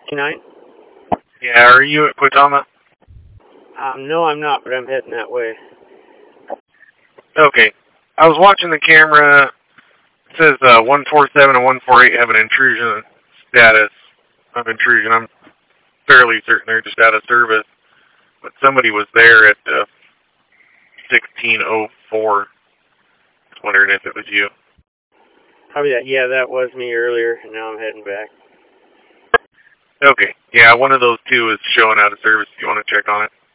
Nine? Yeah, are you at Quitama? No, I'm not, but I'm heading that way. Okay. I was watching the camera. It says 147 and 148 have an intrusion status of intrusion. I'm fairly certain they're just out of service. But somebody was there at 1604. Wondering if it was you. Probably that. Yeah, that was me earlier, and now I'm heading back. Okay. Yeah, one of those two is showing out of service if you want to check on it.